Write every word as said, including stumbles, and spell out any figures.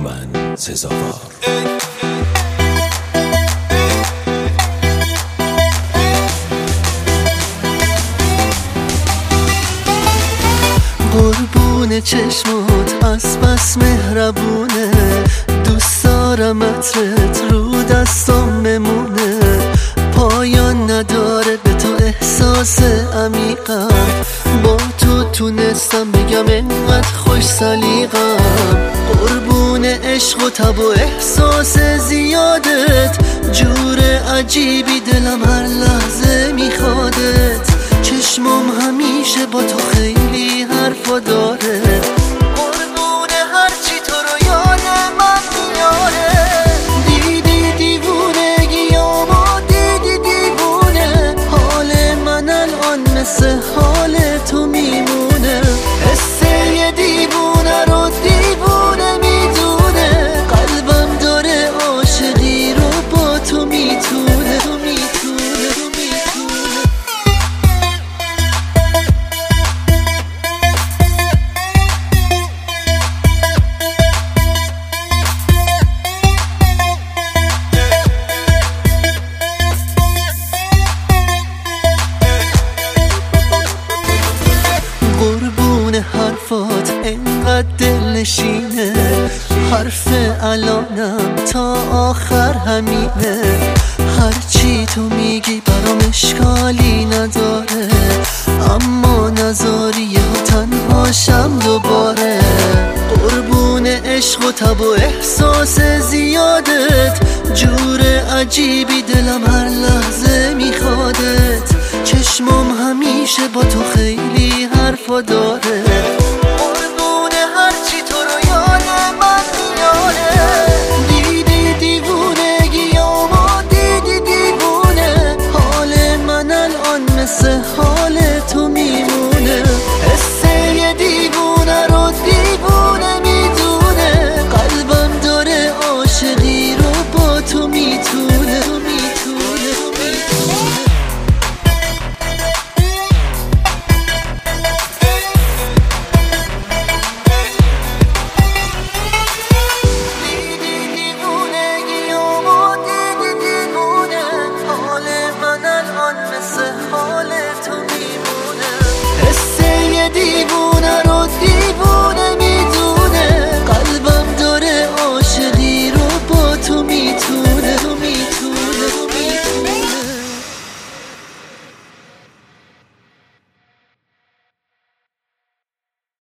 من سزاوار. قربون چشمات از بس مهربونه، دوست دارم عطرت رو دستم بمونه. پایان نداره به تو احساس عمیقم، با تو تونستم بگم انقدر خوش سلیقم. قربون عشق و تب و احساس زیادت، جور عجیبی دلم هر لحظه میخوادت. چشمم همیشه با تو خیلی حرفا داره، قربون هرچی تو رو یاد من میاره. دیدی دیوونگیامو دیدی دیوونه، حال من الان مثل حال تو میمونه. حس یه دیوونه رو دیوونه میدونه، قلبم داره عاشقی رو با تو میتونه. تو میتونه تو میتونه قربون حرفات انقدر دلنشینه، حرف الانم تا آخر همینه. هرچی تو میگی برام اشکالی نداره، اما نذاری یهو تنهاشم دوباره. قربون عشق و تب و احساس زیادت، جور عجیبی دلم هر لحظه میخوادت. چشمم همیشه با تو خیلی حرفا داره،